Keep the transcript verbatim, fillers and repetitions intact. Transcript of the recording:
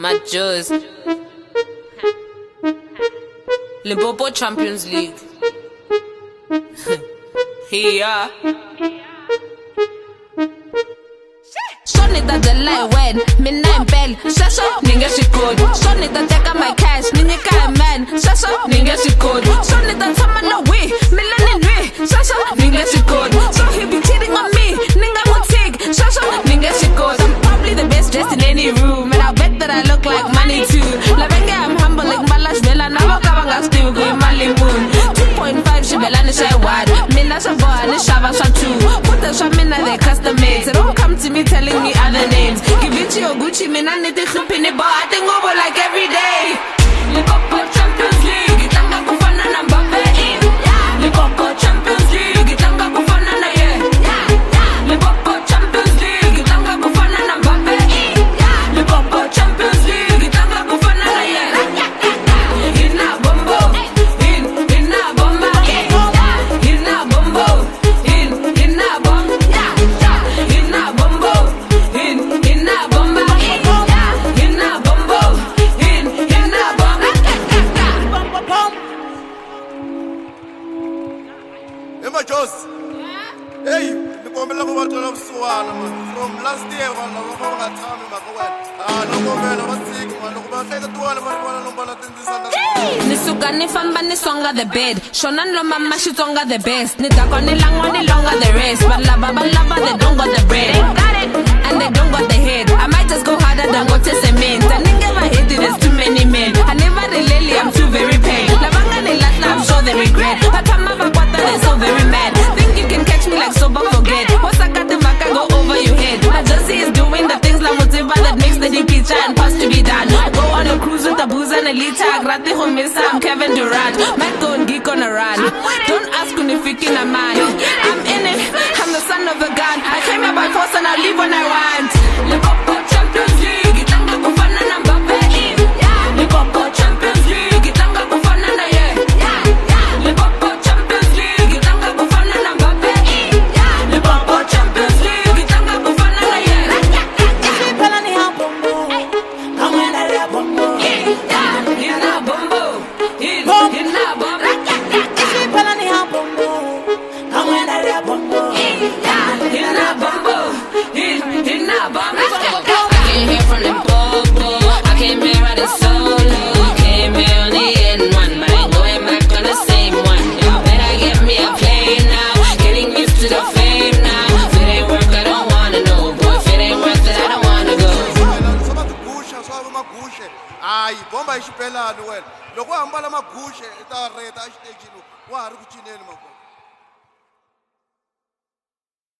My Joes. Limpopo Champions League. Here. Sonita the light when mina impel Shasho ninge shikod Sonita take my cash ninyeka man Shasho ninge shikod Sonita tama no way Milani nwe Shasho ninge shikod So he be cheating on me Ninga mutig Shasho ninge shikod I'm probably the best dressed in any room And I bet that I look like money too La benga I'm humble like Malash Vela Nava kabanga still go in Mali moon two point five shibela ni shay wad Mina shavoa ni shava shatu Put the shamina they custom made So don't come to me telling me other names. Give it to your Gucci, man, I need to flip in it, but I think over like every day. Limpopo Champions League, itanga kufana na Mbappe. Limpopo Champions League, itanga kufana na ye. Limpopo Champions League, itanga kufana na Mbappe. Limpopo Champions League, itanga kufana na ye. Ina bombo, in ina bomba, ina bombo, in ina bomba, ina bombo. My Joes, hey, the woman of what of Swan from last year, one of our time in Macaway. Ah, no woman of a sick one, no one take a two of one of the Nisuka ni famba ni songa the bed. Shonan lo mama she tonga the best. Ni tako ni lango ni longa the rest. But lava, but lava, they don't got the bread. Got it, and they don't got the head. I might just go harder than go to cement. I nigga my head, there's too many men. I never really, I'm too very paid. Lavanga ni latna, I'm sure they regret. But I'm a water, they're so very mad. Think you can catch me like sober, forget. Once I got the back, I go over your head. My Josie is doing the things like whatever that makes the deep picture and pass to be done. I go on a cruise with a booze and a liter. Grate home, I'm Kevin Durant. Might go and geek on a run. Don't ask when you're freaking a man. I'm in it, I'm the son of a gun. I came here by force and I'll leave when I want. Limpopo Champions League, itanga kufana na Mbappe. Limpopo Champions League, itanga kufana na ye. Limpopo Champions League, itanga kufana na Mbappe. Limpopo Champions League, itanga kufana na ye. Pela ni ha bombo, amena le bombo. Ina bombo, ina bombo. Pela ni ha bombo, amena le bombo. Ina bombo, ina bombo. I came here from Limpopo, I came here riding solo. Came here on the N one, but I ain't going back on the same one. Y'all better get me a plane now, getting used to the fame now. If it ain't work, I don't wanna know, boy. If it ain't worth it, I don't wanna go. Ay, bomba ishipelani wena. Loko hambala magushe ita reta stage wa ri ku cineni mako.